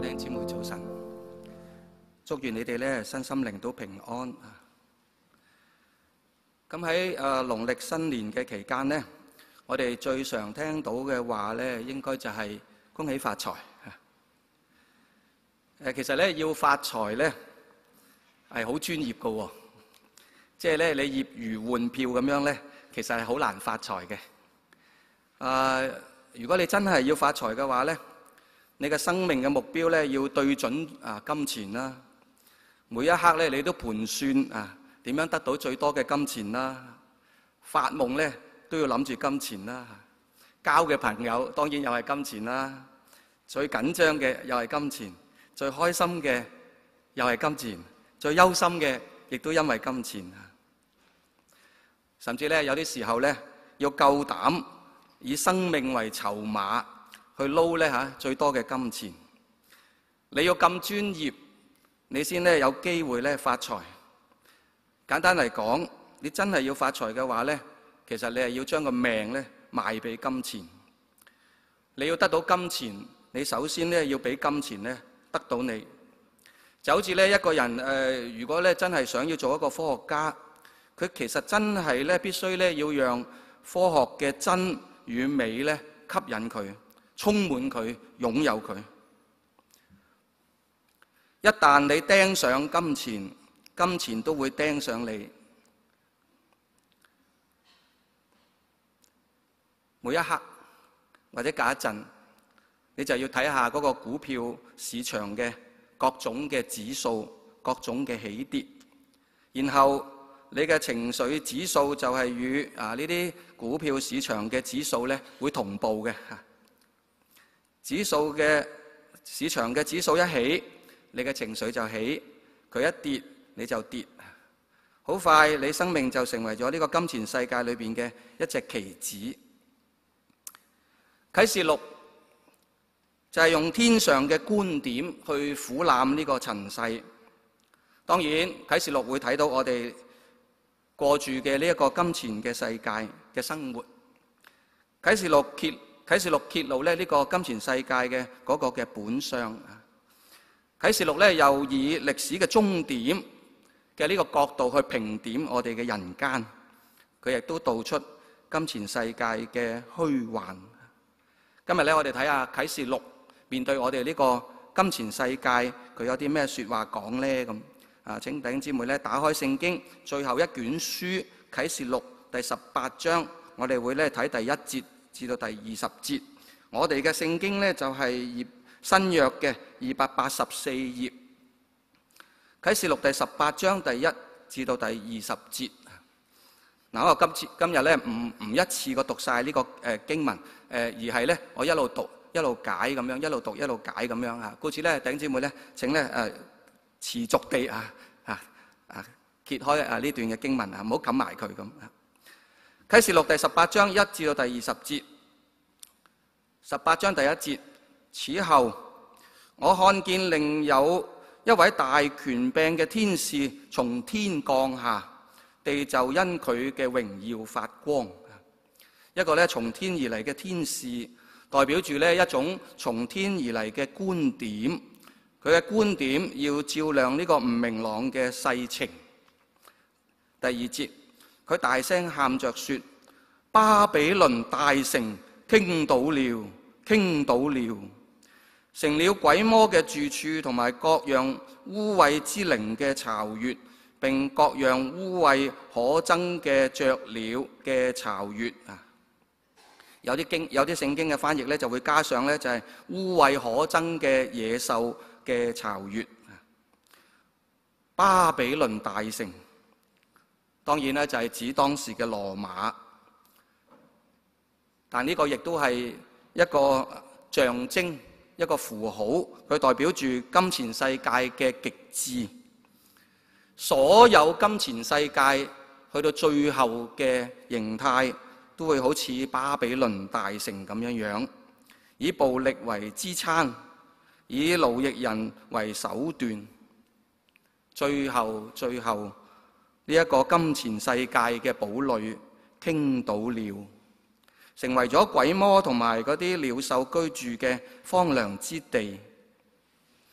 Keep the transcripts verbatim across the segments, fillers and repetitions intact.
弟兄姊妹早晨，祝願你哋咧身心靈都平安。咁喺誒農曆新年嘅期間呢，我哋最常聽到嘅話咧，應該就係恭喜發財。誒，其實咧要發財咧係好專業㗎喎，即係咧你業餘換票咁樣咧，其實係好難發財嘅。誒，如果你真係要發財嘅話咧，你嘅生命嘅目標咧要對準啊金錢啦，每一刻咧你都盤算啊點樣得到最多嘅金錢啦，發夢咧都要諗住金錢啦，交嘅朋友當然又係金錢啦，最緊張嘅又係金錢，最開心嘅又係金錢，最憂心嘅亦都因為金錢。甚至咧有啲時候咧要夠膽以生命為籌碼去撈咧嚇最多嘅金錢，你要咁專業，你先咧有機會咧發財。簡單嚟講，你真係要發財嘅話咧，其實你係要將個命咧賣俾金錢。你要得到金錢，你首先咧要俾金錢咧得到你。就好似咧一個人誒、呃，如果咧真係想要做一個科學家，佢其實真係咧必須咧要讓科學嘅真與美咧吸引佢。充滿佢，擁有佢。一旦你盯上金錢，金錢都會盯上你。每一刻或者隔一陣，你就要睇下嗰個股票市場嘅各種嘅指數、各種嘅起跌，然後你嘅情緒指數就係與啊呢啲股票市場嘅指數咧會同步嘅。指數嘅市場嘅指數一起，你嘅情緒就起；佢一跌，你就跌。好快，你生命就成為咗呢個金錢世界裏邊嘅一隻棋子。啟示錄就係用天上嘅觀點去俯瞰呢個塵世。當然，啟示錄會睇到我哋過住嘅呢一個金錢嘅世界嘅生活。啟示錄揭啟示錄揭露咧呢個金錢世界嘅嗰個嘅本相。啟示錄咧又以歷史嘅終點嘅呢個角度去評點我哋嘅人間，佢亦都道出金錢世界嘅虛幻。今日咧我哋睇下啟示錄面對我哋呢個金錢世界，佢有啲咩說話講咧咁啊？請弟兄姊妹咧打開聖經最後一卷書啟示錄第十八章，我哋會咧睇第一節至到第二十節，我哋嘅聖經呢，就係頁新約嘅二百八十四頁，啟示錄第十八章第一至到第二十節。嗱，我今次今日咧唔唔一次過讀晒呢個誒經文，誒而係咧我一路讀一路解咁樣，一路讀一路解咁樣啊。故此咧，弟兄姊妹咧，請咧誒持續地啊啊啊揭開啊呢段嘅經文啊，唔好冚埋佢咁。啟示錄第十八章一至到第二十節，十八章第一節，此後我看見另有一位大權柄嘅天使從天降下，地就因佢嘅榮耀發光。一個咧從天而嚟嘅天使，代表住咧一種從天而嚟嘅觀點，佢嘅觀點要照亮呢個唔明朗嘅世情。第二節，佢大聲喊着說：巴比倫大城傾倒了，傾倒了，成了鬼魔嘅住處，同埋各樣污穢之靈嘅巢穴，並各樣污穢可憎嘅雀鳥嘅巢穴啊！有啲經有啲聖經嘅翻譯咧，就會加上咧就係污穢可憎嘅野獸嘅巢穴。巴比倫大城，當然咧就係指當時嘅羅馬，但呢個亦都係一個象徵，一個符號，佢代表住金錢世界嘅極致。所有金錢世界去到最後嘅形態，都會好似巴比倫大城咁樣樣，以暴力為支撐，以奴役人為手段。最後，最後。呢一個金錢世界嘅堡壘傾倒了，成為咗鬼魔同埋嗰啲鳥獸居住嘅荒涼之地。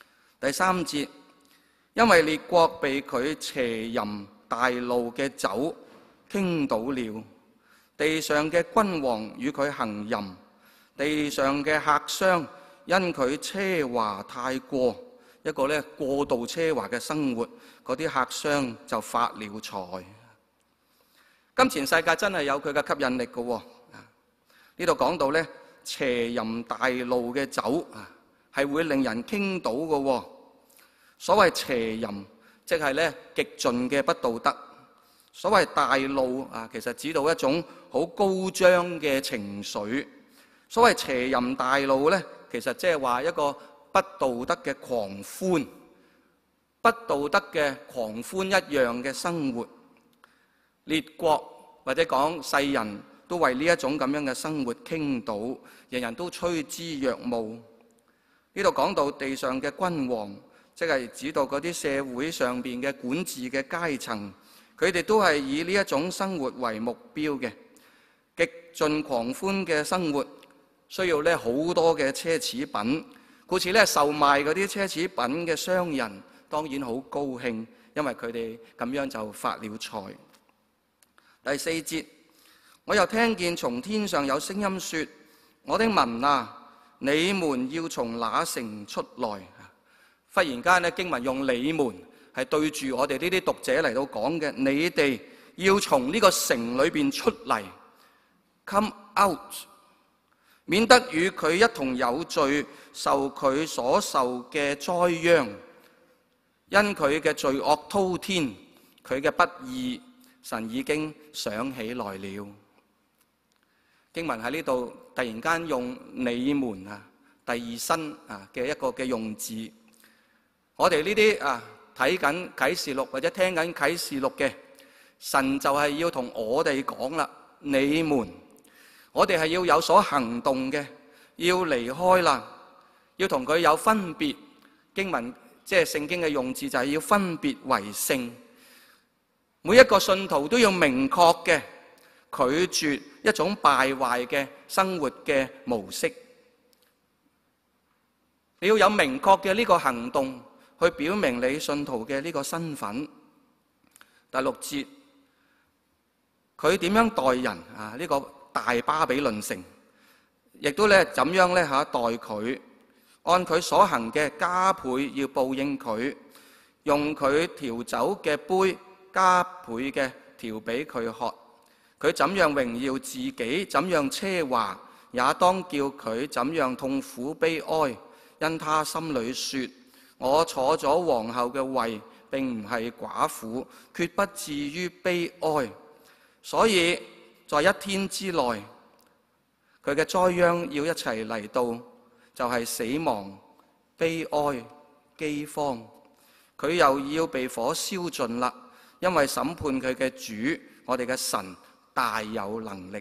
第三節，因為列國被佢邪淫大怒嘅酒傾倒了，地上嘅君王與佢行淫，地上嘅客商因佢奢華太過，一個咧過度奢華嘅生活，嗰啲客商就發了財。金錢世界真係有佢嘅吸引力嘅喎。呢度講到咧邪淫大怒嘅酒啊，係會令人傾倒嘅喎。所謂邪淫，即係咧極盡嘅不道德。所謂大怒啊，其實指到一種好高漲嘅情緒。所謂邪淫大怒咧，其實即係話一個不道德嘅狂歡，不道德嘅狂歡一樣嘅生活。列國或者講世人都為呢一種咁樣嘅生活傾倒，人人都趨之若鶩。呢度講到地上嘅君王，即係指到嗰啲社會上邊嘅管治嘅階層，佢哋都係以呢一種生活為目標嘅，極盡狂歡嘅生活，需要咧好多嘅奢侈品，故此咧售賣嗰啲奢侈品嘅商人當然好高興，因為佢哋咁樣就發了財。第四節，我又聽見從天上有聲音說：我的民啊，你們要從那城出來。忽然間咧，經文用你們係對住我哋呢啲讀者嚟到講嘅，你哋要從呢個城裏邊出嚟 ，come out， 免得與佢一同有罪，受佢所受嘅災殃，因佢嘅罪惡滔天，佢嘅不義，神已經想起來了。經文喺呢度突然間用你們啊，第二身啊嘅一個嘅用字。我哋呢啲啊睇緊啟示錄或者聽緊啟示錄嘅，神就係要同我哋講啦，你們，我哋係要有所行動嘅，要離開啦，要同佢有分別。經文即係聖經嘅用字就係要分別為聖。每一個信徒都要明確嘅拒絕一種敗壞嘅生活嘅模式。你要有明確嘅呢個行動，去表明你信徒嘅呢個身份。第六節，佢點樣待人啊？呢個大巴比倫城，亦都咧怎樣咧嚇待佢？按佢所行嘅加倍要報應佢，用佢調酒嘅杯加倍嘅調俾佢喝。佢怎樣榮耀自己，怎樣奢華，也當叫佢怎樣痛苦悲哀。因他心裏說：我坐咗皇后嘅位，並唔係寡婦，決不至於悲哀。所以在一天之內，佢嘅災殃要一齊嚟到，就係死亡、悲哀、饑荒。佢又要被火燒盡啦，因為審判佢嘅主，我哋嘅神大有能力。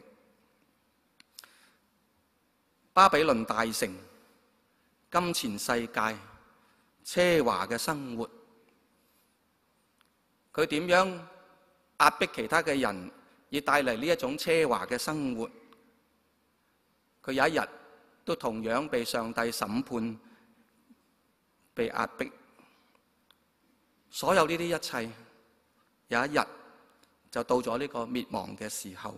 巴比倫大城，金錢世界，奢華嘅生活，佢點樣壓迫其他嘅人，而帶嚟呢一種奢華嘅生活？佢有一日都同樣被上帝審判，被壓迫。所有呢啲一切，有一日就到咗呢個滅亡嘅時候。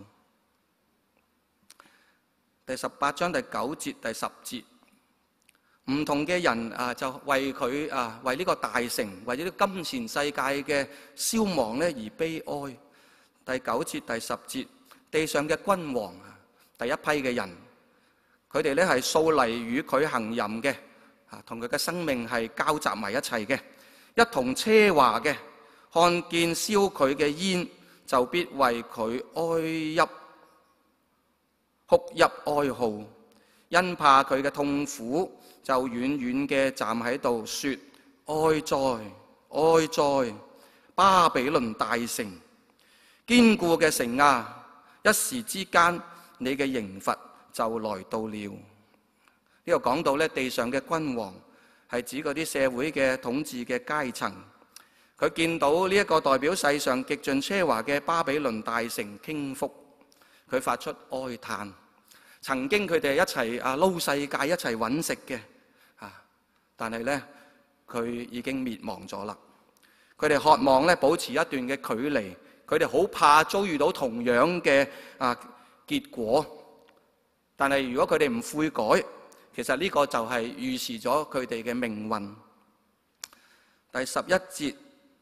第十八章第九節、第十節。唔同嘅人啊，就為佢啊，為呢個大城，為呢啲金錢世界嘅消亡咧而悲哀。第九節、第十節，地上嘅君王啊，第一批嘅人，佢哋咧係素嚟與佢行淫嘅，啊，同佢嘅生命係交集埋一齊嘅，一同奢華嘅，看見燒佢嘅煙，就必為佢哀泣、哭泣哀號，因怕佢嘅痛苦。就遠遠嘅站喺度說：哀哉，哀哉！巴比倫大城，堅固嘅城啊！一時之間，你嘅刑罰就來到了。呢度講到咧，地上嘅君王係指嗰啲社會嘅統治嘅階層。佢見到呢一個代表世上極盡奢華嘅巴比倫大城傾覆，佢發出哀嘆。曾經佢哋一齊啊撈世界，一齊揾食嘅。但係咧， 佢已經滅亡咗啦。佢哋渴望咧保持一段嘅距離，佢哋好怕遭遇到同樣嘅啊結果。但係如果佢哋唔悔改，其實呢個就係預示咗佢哋嘅命運。第十一節，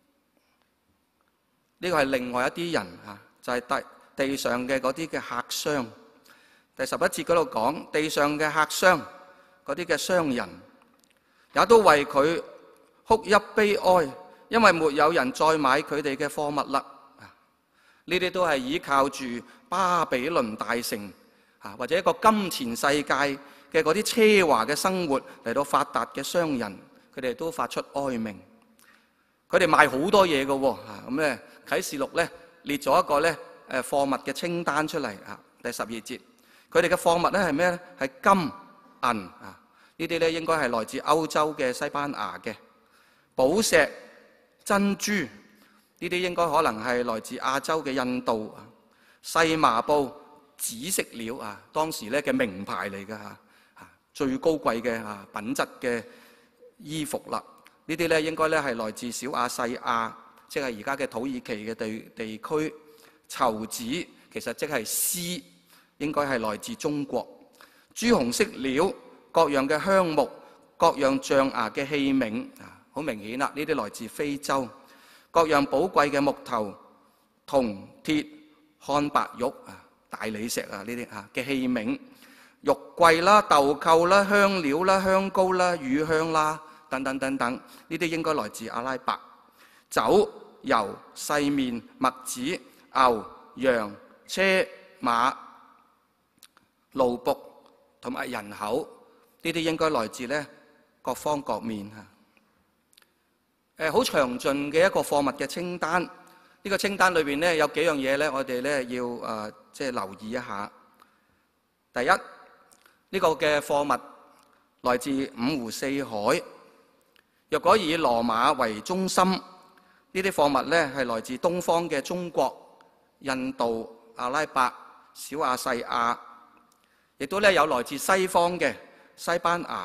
呢個係另外一啲人啊，就係地地上嘅嗰啲嘅客商。第十一節嗰度講，地上嘅客商嗰啲嘅商人，也都為佢哭泣悲哀，因為沒有人再買佢哋嘅貨物啦。呢啲都係依靠住巴比倫大城啊，或者一個金錢世界嘅嗰啲奢華嘅生活嚟到發達嘅商人，佢哋都發出哀鳴。佢哋賣好多嘢嘅喎，咁咧啟示錄咧列咗一個咧誒貨物嘅清單出嚟啊。第十二節，佢哋嘅貨物咧係咩咧？係金銀啊，呢啲咧應該係來自歐洲嘅西班牙嘅寶石、珍珠，呢啲應該可能係來自亞洲嘅印度啊。細麻布、紫色料啊，當時咧嘅名牌嚟嘅嚇，最高貴嘅啊品質嘅衣服啦。呢啲咧應該咧係來自小亞細亞，即係而家嘅土耳其嘅地地區。綢子其實即係絲，應該係來自中國。朱紅色料、各樣嘅香木、各樣象牙嘅器皿啊，好明顯啦，呢啲來自非洲。各樣寶貴嘅木頭、銅、鐵、漢白玉啊、大理石啊，呢啲啊嘅器皿、玉桂啦、豆蔻啦、香料啦、香膏啦、乳香啦。等等等等，呢啲應該來自阿拉伯。酒、油、細麵、麥子、牛、羊、車、馬、奴僕同埋人口，呢啲應該來自咧各方各面嚇。誒，好詳盡嘅一個貨物嘅清單。呢個清單裏邊咧有幾樣嘢咧，我哋咧要誒即係留意一下。第一，呢個嘅貨物來自五湖四海。若果以羅馬為中心，呢啲貨物咧係來自東方嘅中國、印度、阿拉伯、小亞細亞，亦都咧有來自西方嘅西班牙，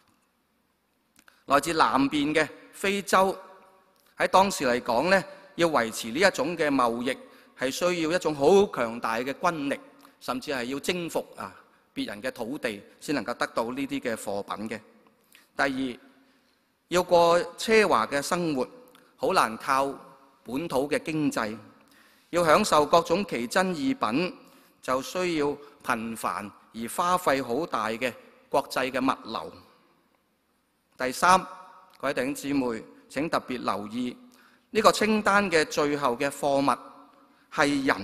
來自南邊嘅非洲。喺當時嚟講咧，要維持呢一種嘅貿易，係需要一種好強大嘅軍力，甚至係要征服啊別人嘅土地，先能夠得到呢啲嘅貨品嘅。第二，要過奢華嘅生活，好難靠本土嘅經濟。要享受各種奇珍異品，就需要頻繁而花費好大嘅國際嘅物流。第三，各位弟兄姊妹請特別留意，呢個清單嘅最後嘅貨物係人。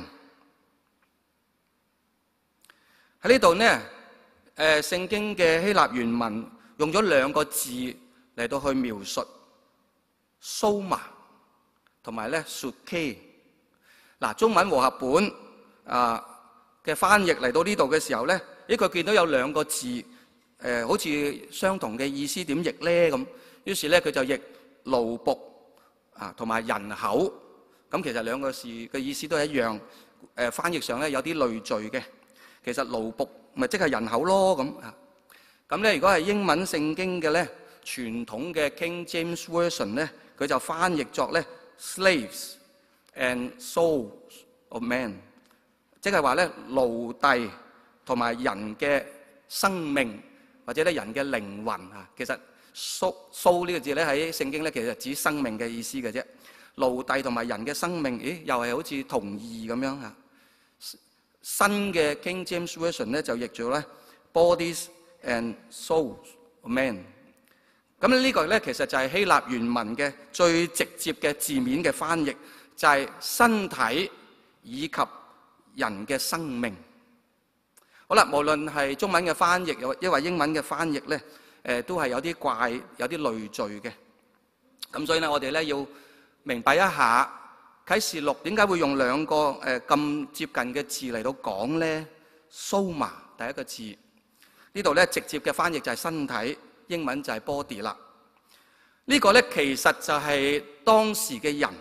喺呢度呢，誒聖經嘅希臘原文用咗兩個字嚟到去描述 soma 同埋咧 suke。嗱，中文和合本啊嘅翻譯嚟到呢度嘅時候咧，咦佢見到有兩個字誒、呃，好似相同嘅意思，點譯咧咁？於是咧佢就譯奴僕啊同埋人口。咁其實兩個字嘅意思都係一樣。誒、呃、翻譯上咧有啲類聚嘅。其實奴僕咪即係人口咯咁啊。咁咧如果係英文聖經嘅咧，傳統嘅 King James Version 咧，佢就翻譯作咧 slaves and souls of men， 即係話咧奴隸同埋人嘅生命或者咧人嘅靈魂啊。其實 soul soul 呢個字咧喺聖經咧其實指生命嘅意思嘅啫。奴隸同埋人嘅生命，咦又係好似同義咁樣啊。新嘅 King James Version 咧就譯做咧 bodies and souls of men。咁呢個咧其實就係希臘原文嘅最直接嘅字面嘅翻譯，就係身體以及人嘅生命。好啦，無論係中文嘅翻譯又抑或英文嘅翻譯咧，誒都係有啲怪、有啲類聚嘅。咁所以咧，我哋咧要明白一下啟示錄點解會用兩個誒咁接近嘅字嚟到講咧。Soma 第一個字呢度咧直接嘅翻譯就係身體。英文就係 body 啦，呢個咧其實就係當時嘅人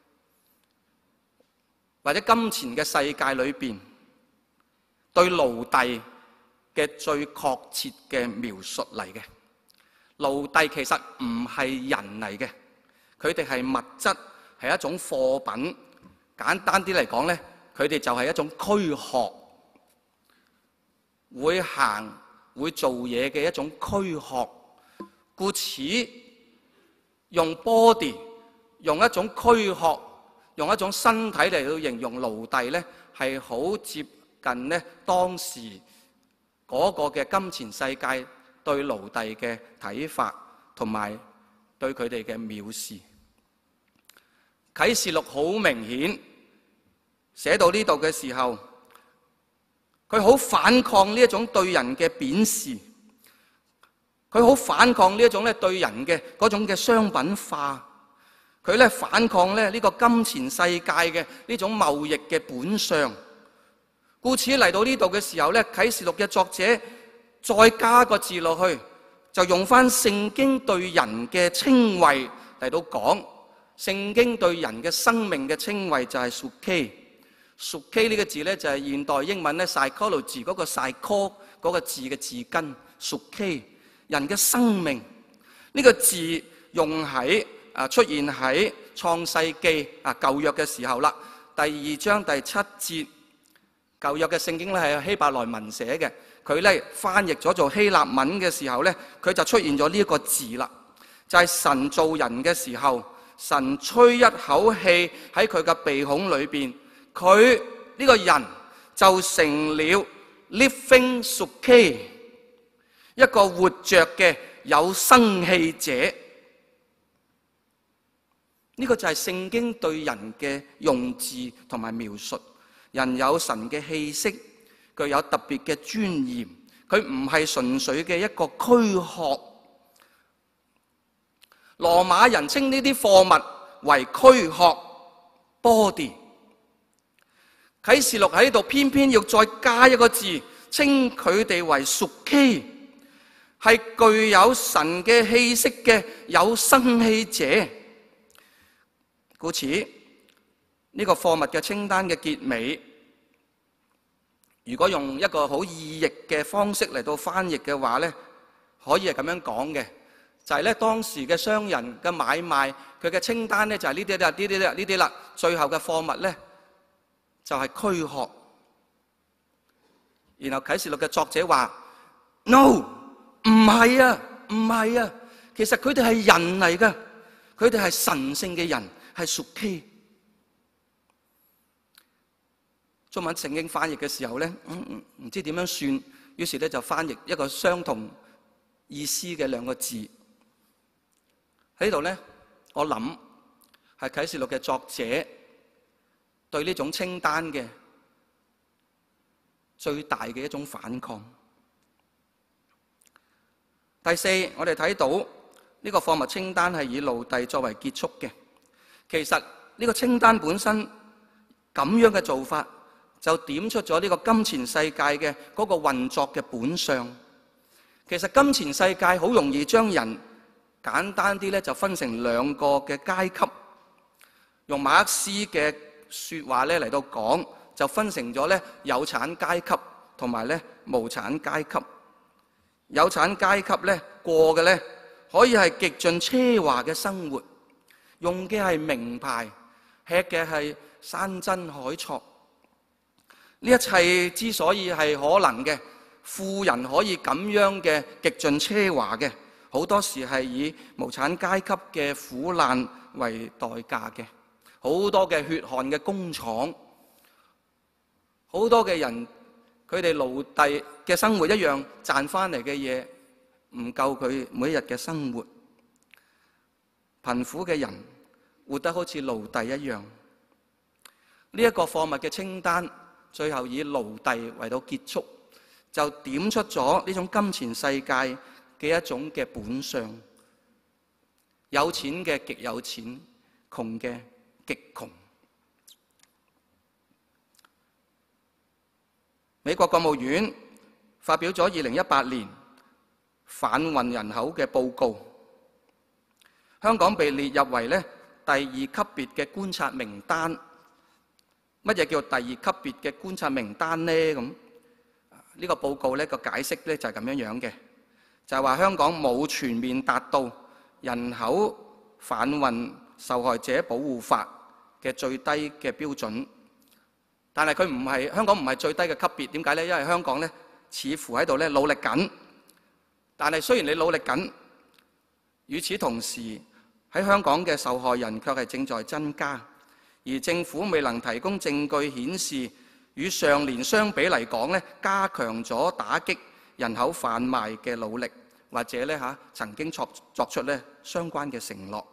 或者金錢嘅世界裏邊對奴隸嘅最確切嘅描述嚟嘅。 奴隸其實唔係人嚟嘅，佢哋係物質，係一種貨品。簡單啲嚟講咧，佢哋就係一種軀殼，會行會做嘢嘅一種軀殼。故此用 body， 用一種軀殼，用一種身體嚟到形容奴隸咧，係好接近咧當時嗰個嘅金錢世界對奴隸嘅睇法，同埋對佢哋嘅藐視。啟示錄好明顯寫到呢度嘅時候，佢好反抗呢一種對人嘅貶視，佢好反抗呢一種咧對人嘅嗰種嘅商品化，佢咧反抗咧呢個金錢世界嘅呢種貿易嘅本相。故此嚟到呢度嘅時候咧，啟示錄嘅作者再加個字落去，就用翻聖經對人嘅稱謂嚟到講。聖經對人嘅生命嘅稱謂就係 Suke。Suke 呢個字咧就係現代英文咧 psychology 嗰個 psycho 嗰個字嘅字根 Suke。人嘅生命呢個字用喺啊出現喺創世記啊舊約嘅時候啦，第二章第七節。舊約嘅聖經咧係希伯來文寫嘅，佢咧翻譯咗做希臘文嘅時候咧，佢就出現咗呢一個字啦，就係神造人嘅時候，神吹一口氣喺佢嘅鼻孔裏邊，佢呢個人就成了 living Suke， 一個活着嘅有生氣者。呢個就係聖經對人嘅用字同埋描述。人有神嘅氣息，具有特別嘅尊嚴，佢唔係純粹嘅一個軀殼。羅馬人稱呢啲貨物為軀殼 body。啟示錄喺度偏偏要再加一個字，稱佢哋為 Suke， 係具有神嘅氣息嘅有生氣者。故此呢個貨物嘅清單嘅結尾，如果用一個好意譯嘅方式嚟到翻譯嘅話咧，可以係咁樣講嘅，就係咧當時嘅商人嘅買賣，佢嘅清單咧就係呢啲啦、呢啲啦、呢啲啦，最後嘅貨物咧就係軀殼。然後啟示錄嘅作者話 ：No， 唔係啊，唔係啊，其實佢哋係人嚟㗎，佢哋係神聖嘅人，係 Suke。中文聖經翻譯嘅時候咧，唔、嗯、唔知點樣算，於是咧就翻譯一個相同意思嘅兩個字。喺度咧，我諗係啟示錄嘅作者對呢種清單嘅最大嘅一種反抗。第四，我哋睇到呢個貨物清單係以奴隸作為結束嘅。其實呢個清單本身咁樣嘅做法，就點出咗呢個金錢世界嘅嗰個運作嘅本相。其實金錢世界好容易將人簡單啲咧就分成兩個嘅階級。用馬克思嘅説話咧嚟到講，就分成咗咧有產階級同埋咧無產階級。有產階級咧過嘅咧可以係極盡奢華嘅生活，用嘅係名牌，吃嘅係山珍海錯。呢一切之所以係可能嘅，富人可以咁樣嘅極盡奢華嘅，好多時係以無產階級嘅苦難為代價嘅。好多嘅血汗嘅工廠，好多嘅人，佢哋奴隸嘅生活一樣賺翻嚟嘅嘢唔夠佢每一日嘅生活。貧苦嘅人活得好似奴隸一樣。呢一個貨物嘅清單，最後以奴隸為到結束，就點出咗呢種金錢世界嘅一種嘅本相。有錢嘅極有錢，窮嘅極窮。美國國務院發表咗二零一八年販運人口嘅報告，香港被列入為咧第二級別嘅觀察名單。乜嘢叫第二級別嘅觀察名單呢？咁呢個報告咧個解釋咧就係咁樣樣嘅， 就係話香港冇全面達到人口販運受害者保護法嘅最低嘅標準。但係佢唔係香港唔係最低嘅級別，點解呢？因為香港呢似乎喺度咧努力緊。但係雖然你努力緊，與此同時喺香港嘅受害人卻係正在增加，而政府未能提供證據顯示與上年相比嚟講咧，加強咗打擊人口販賣嘅努力，或者咧嚇曾經作作出咧相關嘅承諾。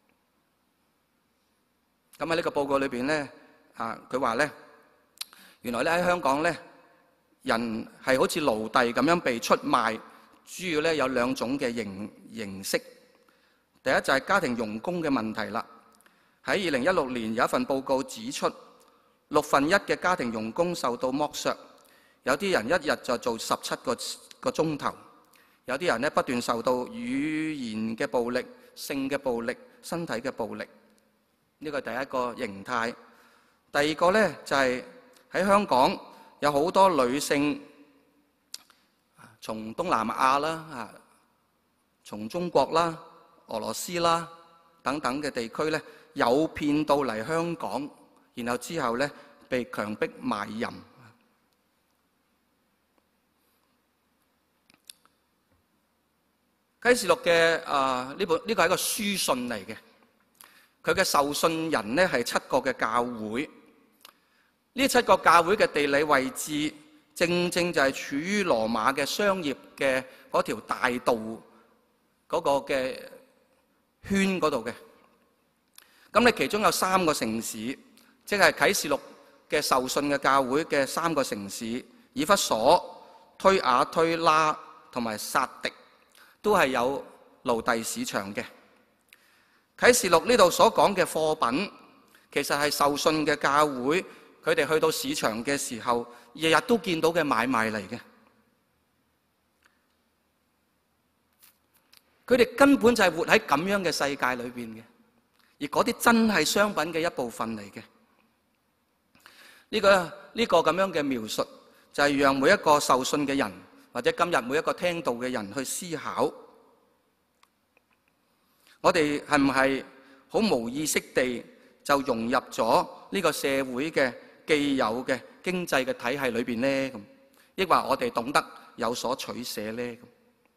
咁喺呢個報告裏邊咧，啊佢話咧，原來咧喺香港咧，人係好似奴隸咁樣被出賣。主要咧有兩種嘅形形式，第一就係家庭傭工嘅問題啦。喺二零一六年有一份報告指出，六分一嘅家庭傭工受到剝削，有啲人一日就做十七個個鐘頭，有啲人咧不斷受到語言嘅暴力、性嘅暴力、身體嘅暴力。呢個係第一個形態。第二個咧就係喺香港有好多女性。從東南亞啦，啊，從中國啦、俄羅斯啦等等嘅地區咧，誘騙到嚟香港，然後之後咧被強迫賣淫。啟示錄嘅啊呢本呢個係一個書信嚟嘅，佢嘅受信人咧係七個嘅教會，呢七個教會嘅地理位置。正正就係處於羅馬嘅商業嘅嗰條大道嗰個嘅圈嗰度嘅。咁你其中有三個城市，即係啟示錄嘅受信嘅教會嘅三個城市，以弗所、推雅推拉同埋撒狄，都係有奴隸市場嘅。啟示錄呢度所講嘅貨品，其實係受信嘅教會。佢哋去到市場嘅時候，日日都見到嘅買賣嚟嘅。佢哋根本就係活喺咁樣嘅世界裏邊嘅，而嗰啲真係商品嘅一部分嚟嘅。呢個呢個咁樣嘅描述，就係讓每一個受信嘅人，或者今日每一個聽道嘅人去思考：我哋係唔係好無意識地就融入咗呢個社會嘅既有嘅經濟嘅體系裏邊咧？咁，抑或我哋懂得有所取捨咧？咁，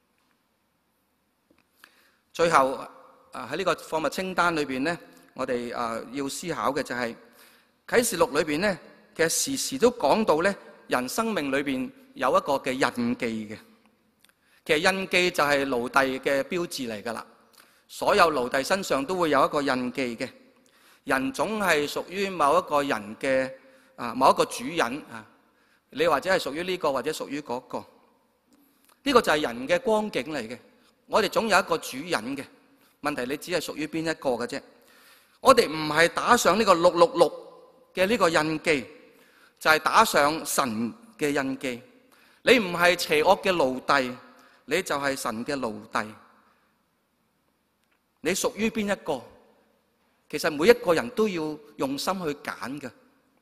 最後啊喺呢個貨物清單裏邊咧，我哋啊要思考嘅就係啟示錄裏邊咧，其實時時都講到咧，人生命裏邊有一個嘅印記嘅。其實印記就係奴隸嘅標誌嚟㗎啦，所有奴隸身上都會有一個印記嘅。人總係屬於某一個人嘅。啊，某一個主人啊，你或者係屬於呢個，或者屬於嗰個，呢個就係人嘅光景嚟嘅。我哋總有一個主人嘅，問題你只係屬於邊一個嘅啫。我哋唔係打上呢個六六六嘅呢個印記，就係打上神嘅印記。你唔係邪惡嘅奴隸，你就係神嘅奴隸。你屬於邊一個？其實每一個人都要用心去揀嘅。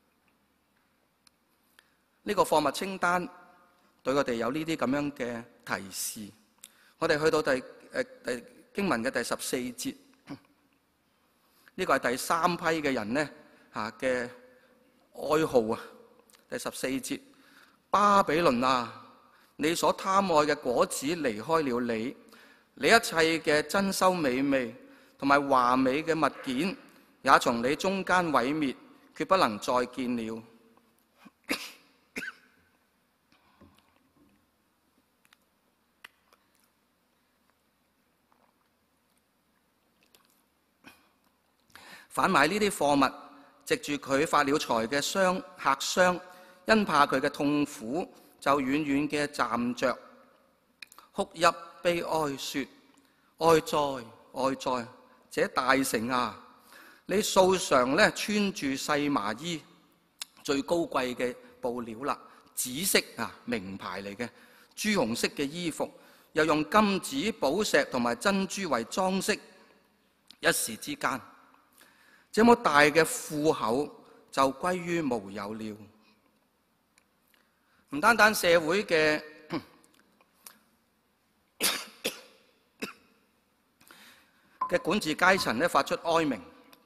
呢個貨物清單對我哋有呢啲咁樣嘅提示。我哋去到第誒誒經文嘅第十四節，呢個係第三批嘅人咧嚇嘅哀號啊！第十四節，巴比倫啊，你所貪愛嘅果子離開了你，你一切嘅珍饈美味同埋華美嘅物件也從你中間毀滅，決不能再見了。販賣呢啲貨物，藉住佢發了財嘅商客商，因怕佢嘅痛苦，就遠遠嘅站着，哭泣悲哀，說：哀哉哀哉！這大城啊，你素常咧穿住細麻衣，最高貴嘅布料啦，紫色啊名牌嚟嘅，朱紅色嘅衣服，又用金子、寶石同埋珍珠為裝飾，一時之間，這麼大嘅富厚就歸於無有了。唔單單社會嘅嘅管治階層咧發出哀鳴，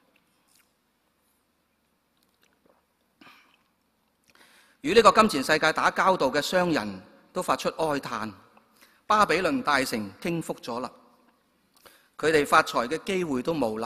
與呢個金錢世界打交道嘅商人都發出哀嘆。巴比倫大城傾覆咗啦，佢哋發財嘅機會都冇啦。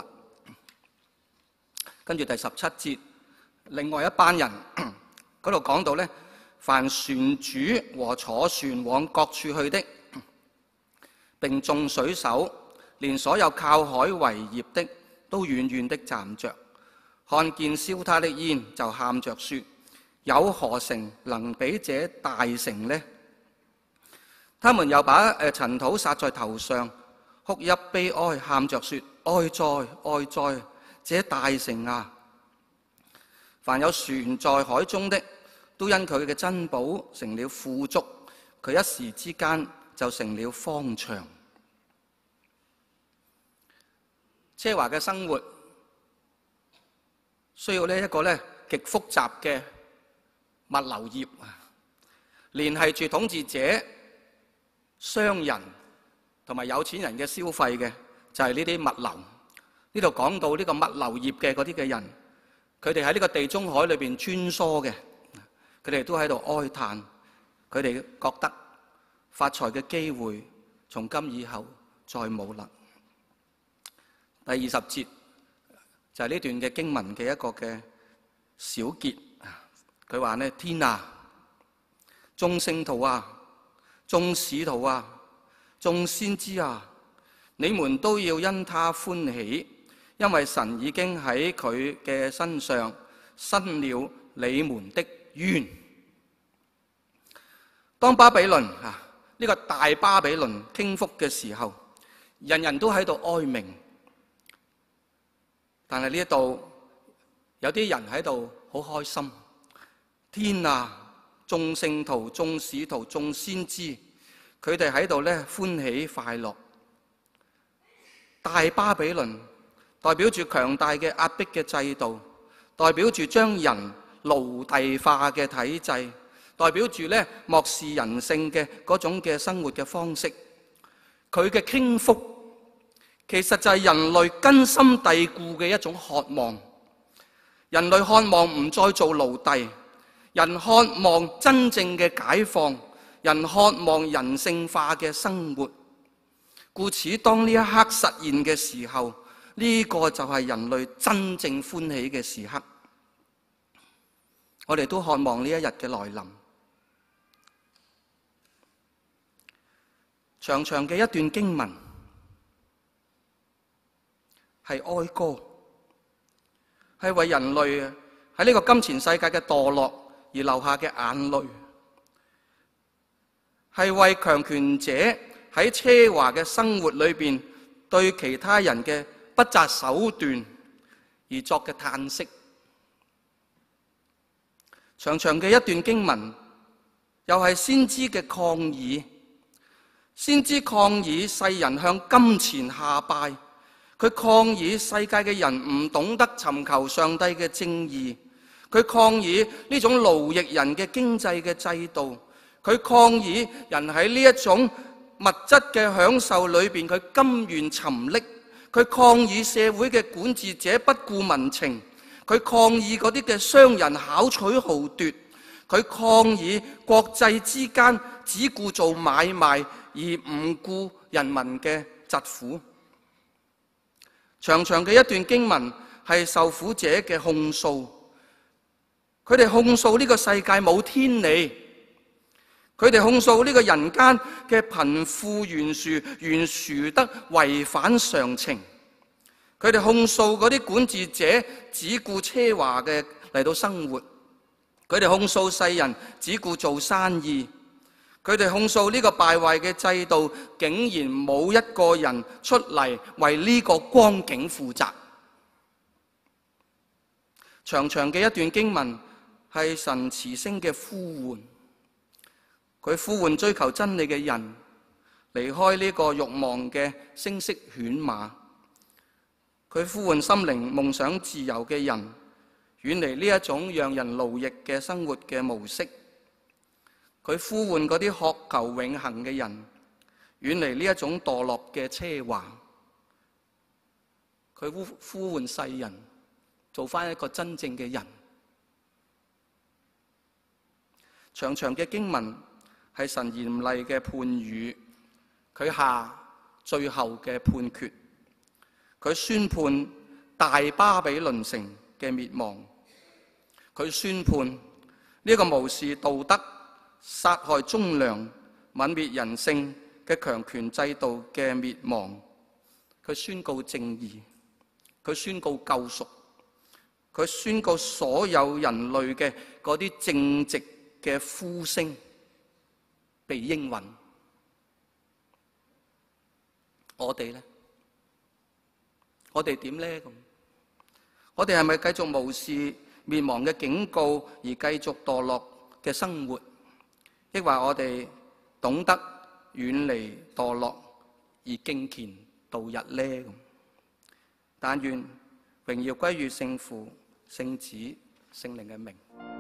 跟住第十七節，另外一班人嗰度講到咧，凡船主和坐船往各處去的，並眾水手，連所有靠海為業的，都遠遠的站着，看見燒他的煙，就喊着說：有何城能比這大城呢？他們又把誒塵土撒在頭上，哭泣悲哀，喊着說：哀哉哀哉，這大城啊！凡有船在海中的，都因佢嘅珍寶成了富足，佢一時之間就成了荒場。奢華嘅生活需要呢一個咧極複雜嘅物流業，聯繫住統治者、商人同埋有錢人嘅消費嘅就係呢啲物流。呢度講到呢個物流業嘅嗰啲嘅人，佢哋喺呢個地中海裏邊穿梭嘅，佢哋都喺度哀嘆，佢哋覺得發財嘅機會從今以後再冇啦。第二十節就係呢段嘅經文嘅一個嘅小結，佢話呢：天啊，眾聖徒啊，眾使徒啊，眾先知啊，你們都要因他歡喜，因為神已經喺佢嘅身上伸了你們的冤。當巴比倫啊呢個大巴比倫傾覆嘅時候，人人都喺度哀鳴，但係呢一度有啲人喺度好開心。天啊！眾聖徒、眾使徒、眾先知，佢哋喺度咧歡喜快樂。大巴比倫代表住強大嘅壓迫嘅制度，代表住將人奴隸化嘅體制，代表住咧漠視人性嘅嗰種嘅生活嘅方式。佢嘅傾覆其實就係人類根深蒂固嘅一種渴望。人類渴望唔再做奴隸，人渴望真正嘅解放，人渴望人性化嘅生活。故此，當呢一刻實現嘅時候，呢個就係人類真正歡喜嘅時刻。我哋都渴望呢一日嘅來臨。長長嘅一段經文係哀歌，係為人類喺呢個金錢世界嘅墮落而流下嘅眼淚，係為強權者喺奢華嘅生活裏邊對其他人嘅不擇手段而作嘅嘆息。長長嘅一段經文，又係先知嘅抗議。先知抗議世人向金錢下拜，佢抗議世界嘅人唔懂得尋求上帝嘅正義，佢抗議呢種奴役人嘅經濟嘅制度，佢抗議人喺呢一種物質嘅享受裏邊，佢甘願沉溺，佢抗議社會嘅管治者不顧民情，佢抗議嗰啲嘅商人巧取豪奪，佢抗議國際之間只顧做買賣而唔顧人民嘅疾苦。長長嘅一段經文係受苦者嘅控訴，佢哋控訴呢個世界冇天理，佢哋控訴呢個人間嘅貧富懸殊懸殊得違反常情，佢哋控訴嗰啲管治者只顧奢華嘅嚟到生活，佢哋控訴世人只顧做生意，佢哋控訴呢個敗壞嘅制度，竟然冇一個人出嚟為呢個光景負責。長長嘅一段經文係神慈聲嘅呼喚，佢呼喚追求真理嘅人離開呢個慾望嘅聲色犬馬，佢呼喚心靈夢想自由嘅人遠離呢一種讓人奴役嘅生活嘅模式。佢呼喚嗰啲渴求永恆嘅人遠離呢一種墮落嘅奢華。 佢呼呼喚世人做返一個真正嘅人。長長嘅經文係神嚴厲嘅判語，佢下最後嘅判決，佢宣判大巴比倫城嘅滅亡，佢宣判呢個無視道德、殺害忠良、泯滅人性嘅強權制度嘅滅亡，佢宣告正義，佢宣告救贖，佢宣告所有人類嘅嗰啲正直嘅呼聲被應允。我哋呢？我哋點呢？咁我哋係咪繼續無視滅亡嘅警告而繼續墮落嘅生活，抑或我哋懂得遠離墮落而敬虔度日呢？咁但願榮耀歸於聖父、聖子、聖靈嘅名。